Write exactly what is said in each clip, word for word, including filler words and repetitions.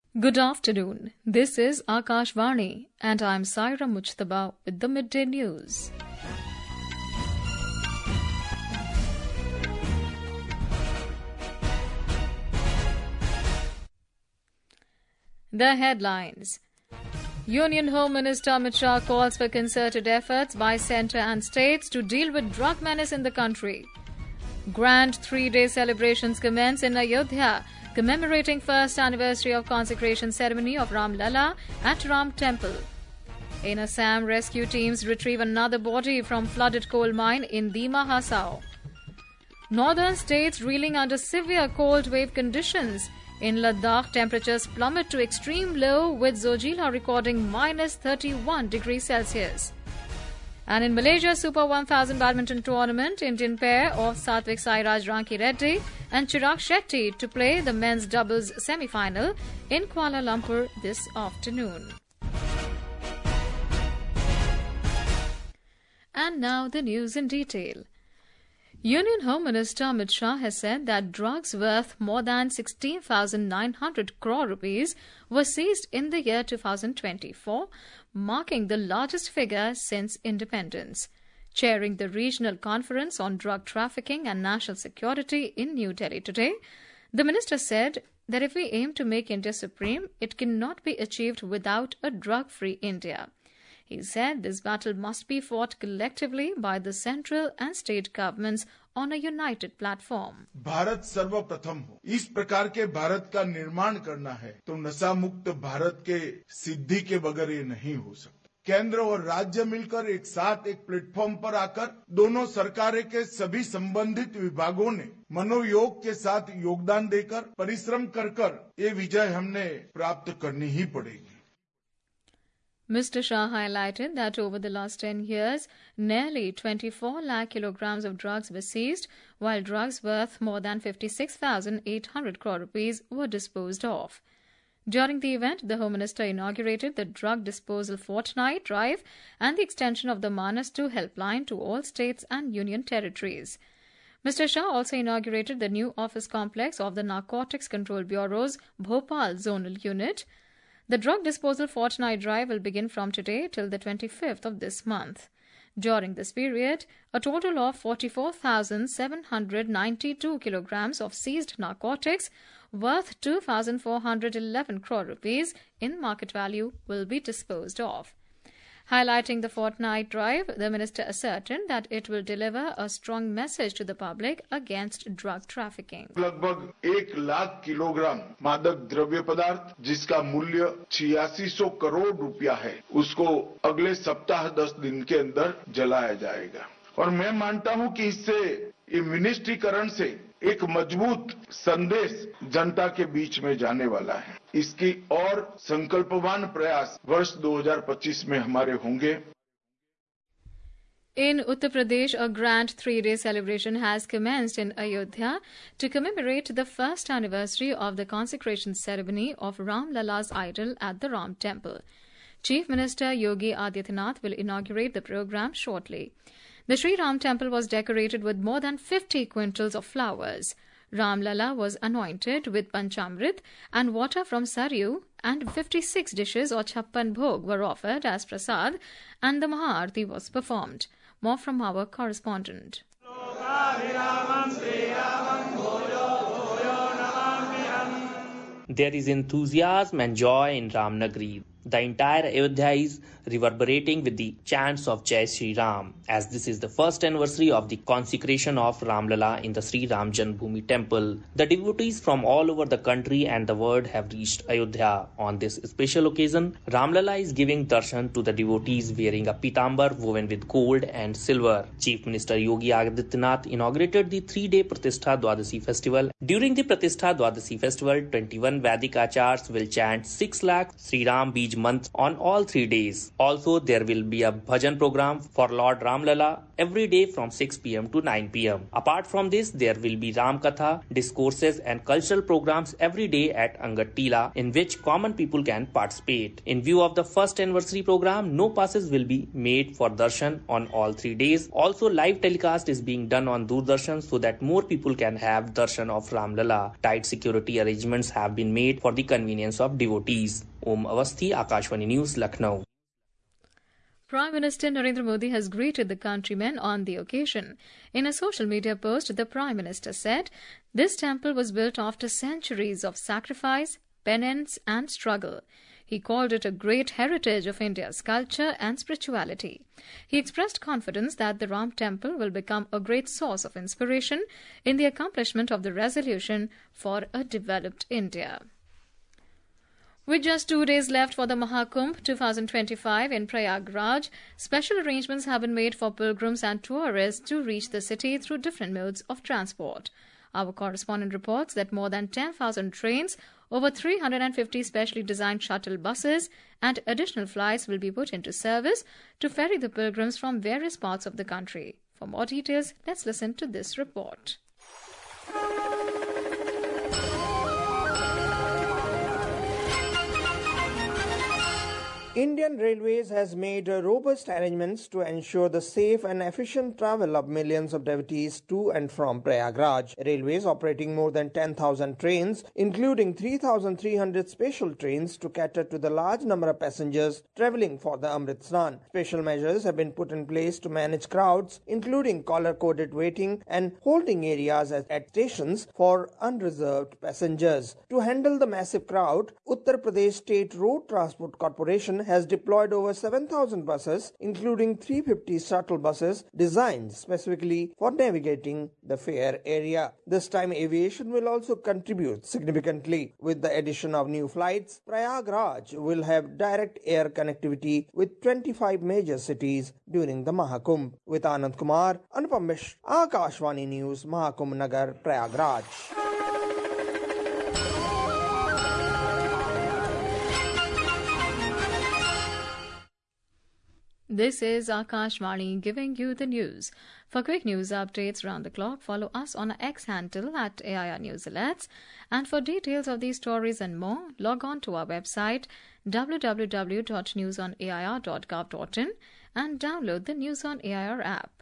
Good afternoon. This is Akashvani and I'm Saira Mujtaba with the Midday News. The headlines. Union Home Minister Amit Shah calls for concerted efforts by centre and states to deal with drug menace in the country. Grand three-day celebrations commence in Ayodhya, commemorating first anniversary of consecration ceremony of Ram Lala at Ram Temple. In Assam, rescue teams retrieve another body from flooded coal mine in Dima Hasao. Northern states reeling under severe cold wave conditions. In Ladakh, temperatures plummet to extreme low, with Zojila recording minus thirty-one degrees Celsius. And in Malaysia Super one thousand badminton tournament, Indian pair of Satvik Sairaj Ranki Reddy and Chirag Shetty to play the men's doubles semi-final in Kuala Lumpur this afternoon. And now the news in detail. Union Home Minister Amit Shah has said that drugs worth more than sixteen thousand nine hundred crore rupees were seized in the year two thousand twenty-four, marking the largest figure since independence. Chairing the Regional Conference on Drug Trafficking and National Security in New Delhi today, the minister said that if we aim to make India supreme, it cannot be achieved without a drug-free India. He said this battle must be fought collectively by the central and state governments on a united platform. Bharat सर्वप्रथम हो, इस प्रकार के भारत का निर्माण करना है तो नशा मुक्त भारत के सिद्धि के बगैर ये नहीं हो सकता। केंद्र और राज्य मिलकर एक साथ एक प्लेटफॉर्म पर आकर दोनों सरकारें के सभी संबंधित विभागों ने मनोयोग के साथ योगदान देकर परिश्रम कर कर ये विजय हमने प्राप्त करनी ही पड़ेगी। Mister Shah highlighted that over the last ten years, nearly twenty-four lakh kilograms of drugs were seized, while drugs worth more than fifty-six thousand eight hundred crore rupees were disposed of. During the event, the Home Minister inaugurated the Drug Disposal Fortnight Drive and the extension of the Manas two helpline to all states and union territories. Mister Shah also inaugurated the new office complex of the Narcotics Control Bureau's Bhopal Zonal Unit. The Drug Disposal Fortnight Drive will begin from today till the twenty-fifth of this month. During this period, a total of forty-four thousand seven hundred ninety-two kilograms of seized narcotics worth two thousand four hundred eleven crore rupees in market value will be disposed of. Highlighting the fortnight drive, the minister ascertained that it will deliver a strong message to the public against drug trafficking. लगभग एक lakh kilogram मादक द्रव्य पदार्थ जिसका मूल्य छियासी सौ करोड़ रुपया है, उसको अगले सप्ताह दस दिन के अंदर जलाया जाएगा। और मैं मानता हूं कि इससे ये विनिष्टीकरण से एक मजबूत संदेश जनता के बीच में जाने वाला है। इसकी और संकल्पवान प्रयास वर्ष दो हज़ार पच्चीस में हमारे होंगे। In Uttar Pradesh, a grand three-day celebration has commenced in Ayodhya to commemorate the first anniversary of the consecration ceremony of Ram Lala's idol at the Ram Temple. Chief Minister Yogi Adityanath will inaugurate the program shortly. The Sri Ram Temple was decorated with more than fifty quintals of flowers. Ram Lala was anointed with Panchamrit and water from Saryu, and fifty-six dishes or chappan bhog were offered as prasad, and the Maharti was performed. More from our correspondent. There is enthusiasm and joy in Ramnagari. The entire Ayodhya is reverberating with the chants of Jai Shri Ram, as this is the first anniversary of the consecration of Ram Lala in the Sri Ram Janmabhoomi temple. The devotees from all over the country and the world have reached Ayodhya. On this special occasion, Ram Lala is giving darshan to the devotees wearing a pitambar woven with gold and silver. Chief Minister Yogi Adityanath inaugurated the three-day Pratishtha Dwadasi festival. During the Pratishtha Dwadasi festival, twenty-one Vedic Achars will chant six lakh Sri Ram Bij Teej month on all three days. Also, there will be a bhajan program for Lord Ramlala every day from six p m to nine p m Apart from this, there will be Ram Katha, discourses and cultural programs every day at Angat Tila, in which common people can participate. In view of the first anniversary program, no passes will be made for darshan on all three days. Also, live telecast is being done on Doordarshan so that more people can have darshan of Ramlala. Tight security arrangements have been made for the convenience of devotees. Om Avasthi, Akashvani News, Lucknow. Prime Minister Narendra Modi has greeted the countrymen on the occasion. In a social media post, the Prime Minister said, "This temple was built after centuries of sacrifice, penance and struggle." He called it a great heritage of India's culture and spirituality. He expressed confidence that the Ram Temple will become a great source of inspiration in the accomplishment of the resolution for a developed India. With just two days left for the Mahakumbh twenty twenty-five in Prayagraj, special arrangements have been made for pilgrims and tourists to reach the city through different modes of transport. Our correspondent reports that more than ten thousand trains, over three hundred fifty specially designed shuttle buses and additional flights will be put into service to ferry the pilgrims from various parts of the country. For more details, let's listen to this report. Indian Railways has made robust arrangements to ensure the safe and efficient travel of millions of devotees to and from Prayagraj. Railways operating more than ten thousand trains, including three thousand three hundred special trains to cater to the large number of passengers travelling for the Amrit Snan. Special measures have been put in place to manage crowds, including color-coded waiting and holding areas at, at stations for unreserved passengers. To handle the massive crowd, Uttar Pradesh State Road Transport Corporation has deployed over seven thousand buses, including three hundred fifty shuttle buses designed specifically for navigating the fair area. This time, aviation will also contribute significantly. With the addition of new flights, Prayagraj will have direct air connectivity with twenty-five major cities during the Mahakumbh. With Anand Kumar, Anupam Mishra, Akashvani News, Mahakumbh Nagar, Prayagraj. This is Akashvani giving you the news. For quick news updates round the clock, follow us on our X handle at A I R News Alerts. And for details of these stories and more, log on to our website w w w dot news on a i r dot gov dot in and download the News on A I R app.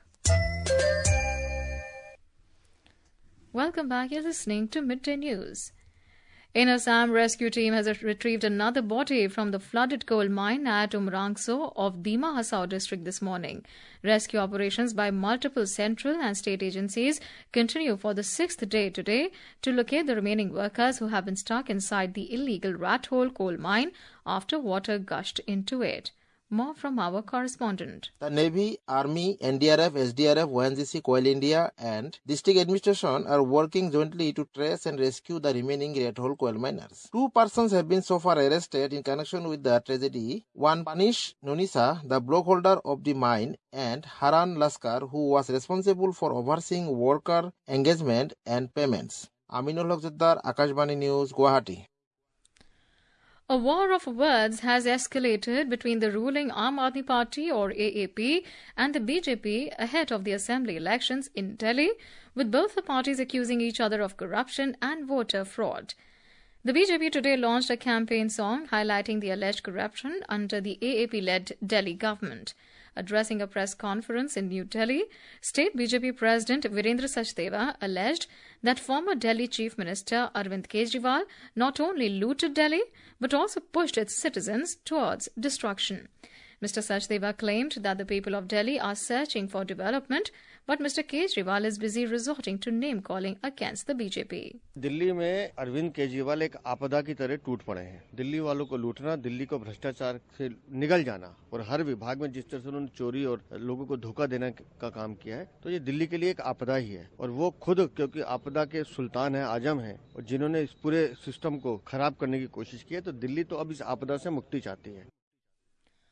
Welcome back. You're listening to Midday News. In Assam, rescue team has retrieved another body from the flooded coal mine at Umrangso of Dima Hasao district this morning. Rescue operations by multiple central and state agencies continue for the sixth day today to locate the remaining workers who have been stuck inside the illegal rat hole coal mine after water gushed into it. More from our correspondent. The Navy, Army, N D R F, S D R F, O N G C, Coal India and District Administration are working jointly to trace and rescue the remaining rat hole coal miners. Two persons have been so far arrested in connection with the tragedy. One, Panish Nunisa, the block holder of the mine, and Haran Laskar, who was responsible for overseeing worker engagement and payments. Aminul Haq Jaddar, Akashvani News, Guwahati. A war of words has escalated between the ruling Aam Aadmi Party or A A P and the B J P ahead of the assembly elections in Delhi, with both the parties accusing each other of corruption and voter fraud. The B J P today launched a campaign song highlighting the alleged corruption under the A A P-led Delhi government. Addressing a press conference in New Delhi, State B J P President Virendra Sachdeva alleged that former Delhi Chief Minister Arvind Kejriwal not only looted Delhi, but also pushed its citizens towards destruction. Mister Sachdeva claimed that the people of Delhi are searching for development, but Mister Kejriwal is busy resorting to name-calling against the B J P. Delhi में अरविंद केजरीवाल एक आपदा की तरह टूट पड़े हैं। दिल्ली वालों को लूटना, दिल्ली को भ्रष्टाचार से निगल जाना और हर विभाग में जिस तरह से उन्होंने चोरी और लोगों को धोखा देने का काम किया है, तो ये दिल्ली के लिए एक आपदा ही है। और वो खुद क्योंकि आपदा के सुल्तान है, आजम है, और जिन्होंने इस पूरे सिस्टम को खराब करने की कोशिश की है, तो दिल्ली तो अब इस आपदा से मुक्ति चाहती है।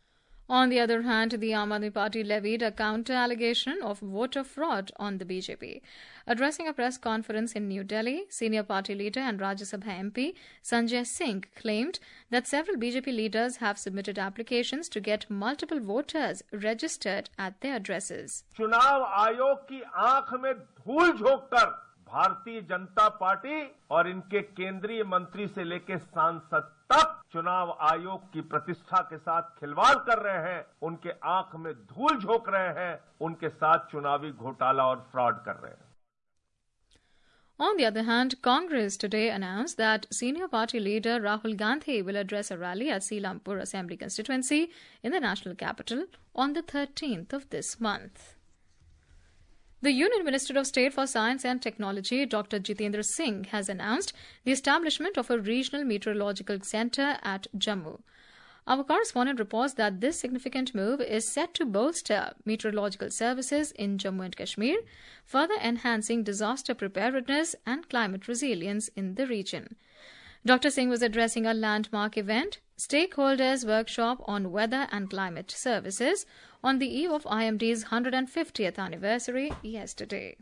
On the other hand, the Aam Aadmi Party levied a counter-allegation of voter fraud on the B J P. Addressing a press conference in New Delhi, senior party leader and Rajya Sabha M P Sanjay Singh claimed that several B J P leaders have submitted applications to get multiple voters registered at their addresses. चुनाव आयोग की आंख में धूल झोंककर Bharatiya Janata party और इनके केंद्रीय मंत्री से लेकर सांसद तक चुनाव आयोग की प्रतिष्ठा के साथ खिलवाड़ कर रहे हैं, उनके आंख में धूल झोंक रहे हैं, उनके साथ चुनावी घोटाला और फ्रॉड कर रहे हैं. On the other hand, Congress today announced that senior party leader Rahul Gandhi will address a rally at Seelampur Assembly constituency in the national capital on the thirteenth of this month. The Union Minister of State for Science and Technology, Doctor Jitendra Singh, has announced the establishment of a regional meteorological centre at Jammu. Our correspondent reports that this significant move is set to bolster meteorological services in Jammu and Kashmir, further enhancing disaster preparedness and climate resilience in the region. Doctor Singh was addressing a landmark event, Stakeholders Workshop on Weather and Climate Services, on the eve of I M D's one hundred fiftieth anniversary yesterday.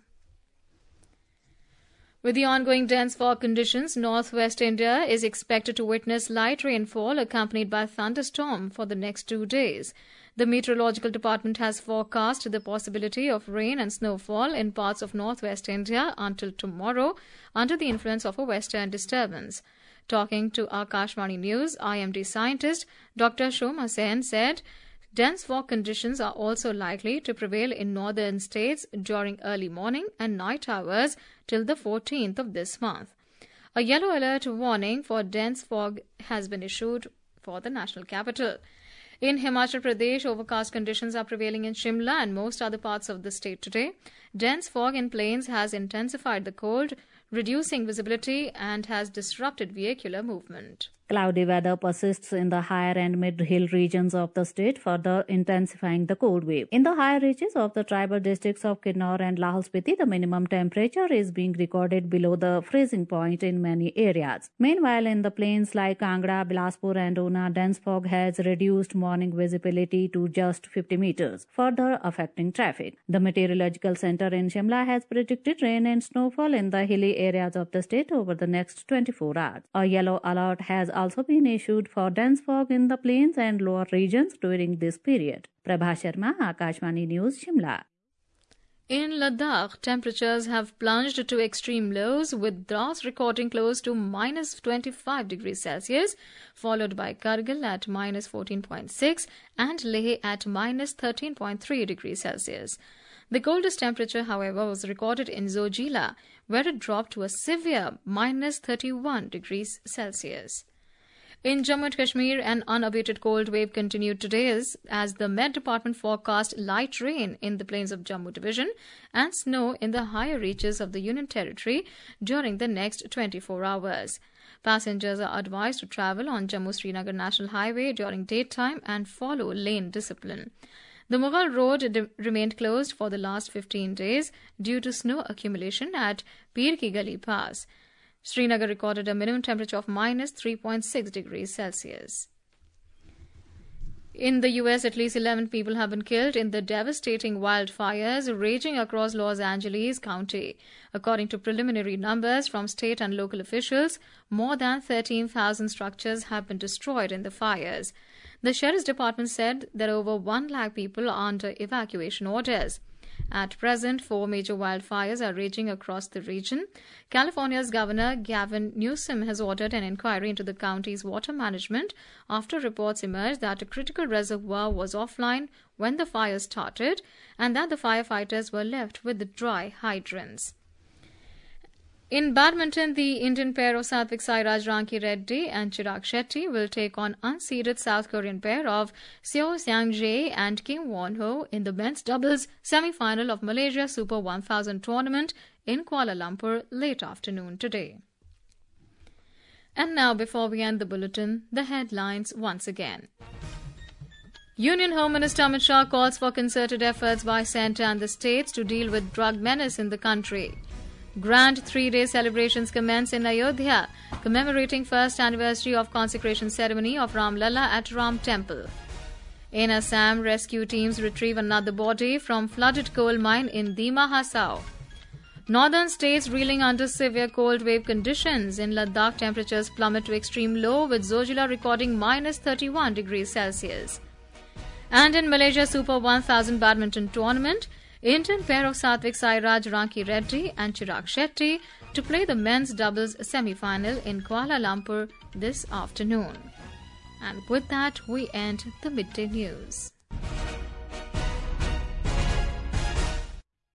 With the ongoing dense fog conditions, northwest India is expected to witness light rainfall accompanied by thunderstorm for the next two days. The Meteorological Department has forecast the possibility of rain and snowfall in parts of northwest India until tomorrow under the influence of a western disturbance. Talking to Akashvani News, I M D scientist Doctor Shoma Sen said dense fog conditions are also likely to prevail in northern states during early morning and night hours till the fourteenth of this month. A yellow alert warning for dense fog has been issued for the national capital. In Himachal Pradesh, overcast conditions are prevailing in Shimla and most other parts of the state today. Dense fog in plains has intensified the cold, reducing visibility and has disrupted vehicular movement. Cloudy weather persists in the higher and mid-hill regions of the state, further intensifying the cold wave. In the higher reaches of the tribal districts of Kinnaur and Lahul Spiti, the minimum temperature is being recorded below the freezing point in many areas. Meanwhile, in the plains like Kangra, Bilaspur and Una, dense fog has reduced morning visibility to just fifty meters, further affecting traffic. The Meteorological Center in Shimla has predicted rain and snowfall in the hilly areas of the state over the next twenty-four hours. A yellow alert has also been issued for dense fog in the plains and lower regions during this period. Prabha Sharma, Akashvani News, Shimla. In Ladakh, temperatures have plunged to extreme lows, with Dras recording close to minus twenty-five degrees Celsius, followed by Kargil at minus fourteen point six and Leh at minus thirteen point three degrees Celsius. The coldest temperature, however, was recorded in Zojila, where it dropped to a severe minus thirty-one degrees Celsius. In Jammu and Kashmir, an unabated cold wave continued today as, as the Met Department forecast light rain in the plains of Jammu Division and snow in the higher reaches of the Union Territory during the next twenty-four hours. Passengers are advised to travel on Jammu-Srinagar National Highway during daytime and follow lane discipline. The Mughal Road de- remained closed for the last fifteen days due to snow accumulation at Pir Ki Gali Pass. Srinagar recorded a minimum temperature of minus three point six degrees Celsius. In the U S, at least eleven people have been killed in the devastating wildfires raging across Los Angeles County. According to preliminary numbers from state and local officials, more than thirteen thousand structures have been destroyed in the fires. The Sheriff's Department said that over one lakh people are under evacuation orders. At present, four major wildfires are raging across the region. California's Governor Gavin Newsom has ordered an inquiry into the county's water management after reports emerged that a critical reservoir was offline when the fire started and that the firefighters were left with dry hydrants. In badminton, the Indian pair of Satvik Sairaj Ranki Reddy and Chirag Shetty will take on unseeded South Korean pair of Seo Seung-jae and Kim Won-ho in the men's doubles semi-final of Malaysia Super one thousand tournament in Kuala Lumpur late afternoon today. And now, before we end the bulletin, the headlines once again. Union Home Minister Amit Shah calls for concerted efforts by centre and the states to deal with drug menace in the country. Grand three-day celebrations commence in Ayodhya, commemorating first anniversary of consecration ceremony of Ram Lalla at Ram Temple. In Assam, rescue teams retrieve another body from flooded coal mine in Dima Hasao. Northern states reeling under severe cold wave conditions. In Ladakh, temperatures plummet to extreme low, with Zojila recording minus thirty-one degrees Celsius. And in Malaysia Super one thousand badminton tournament, Indian pair of Satvik Sairaj Ranki Reddy and Chirag Shetty to play the men's doubles semi-final in Kuala Lumpur this afternoon. And with that, we end the midday news.